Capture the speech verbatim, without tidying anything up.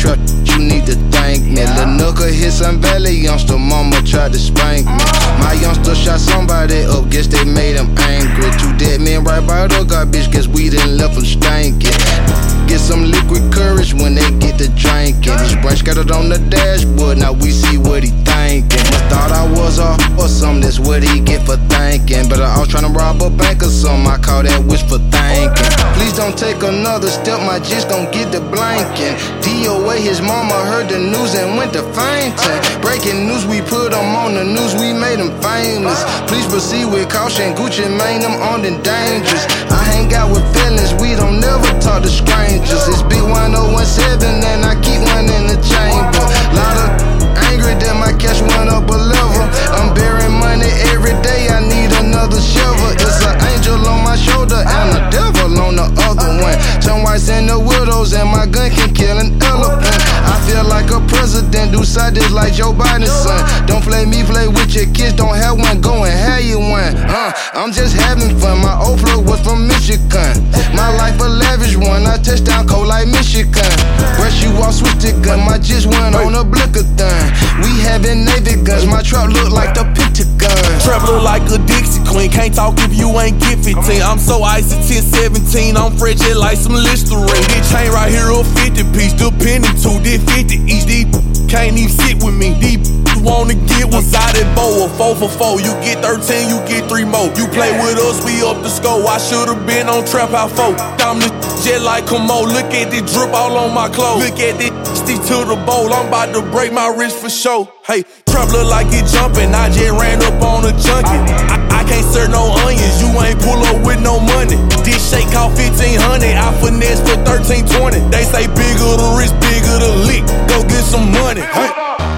trap, you need to thank me. Lil' Nooka hit some valley youngster, mama tried to spank me. My youngster shot somebody up, guess they made him angry. Two dead men right by the garbage, guess we done left him stankin'. Get some liquid courage when they get to drinking. His brain scattered on the dashboard, now we see what he thinking. Must thought I was a or something, that's what he get for thinking. But I was tryna rob a bank or something, I call that wish for thinking. Please don't take another step, my just gon' get the blanking. D O A, his mama heard the news and went to fainting. Breaking news, we put him on the news, we made him famous. Please proceed with caution, Gucci Mane, them armed and dangerous. I hang out with feelings, we don't never talk to strangers. It's Big one oh one seven and I keep one in the chamber. Lot of angry that my cash went up a level. I'm burying money every day, I need another shovel. It's an angel on my shoulder and a devil on the other one. Some whites and the widows and my gun can kill an elephant. I feel like a president, do side this like Joe Biden's son. Don't play me, play with your kids, don't have one, go and have you one. Uh, I'm just having fun, my old flow was from Michigan. My life a lavish one, I touchdown cold like Michigan. Brush you off, switch the gun, my just went on a blicker-thon. We having Navy guns, my trap look like the Pentagon. Trap look like a Dixie Queen, can't talk if you ain't get fifteen. I'm so icy, ten seventeen, I'm frigid like some Listerine. This chain right here a fifty piece, depending to this fifty each. These can't even sit with me, these wanna get what's out that bowl. Four for four, you get thirteen, you get three more. You play with us, we up the score. I should've been on Trap House four. I'm the jet like, come on, look at the drip all on my clothes. Look at this, stick to the bowl, I'm about to break my wrist for sure. Hey, Trap look like it jumping, I just ran up on a junkie. I, I can't serve no onions, you ain't pull up with no money. This shake cost fifteen hundred, I finesse for thirteen twenty. They say bigger the wrist, bigger the lick, go get some money. Hey.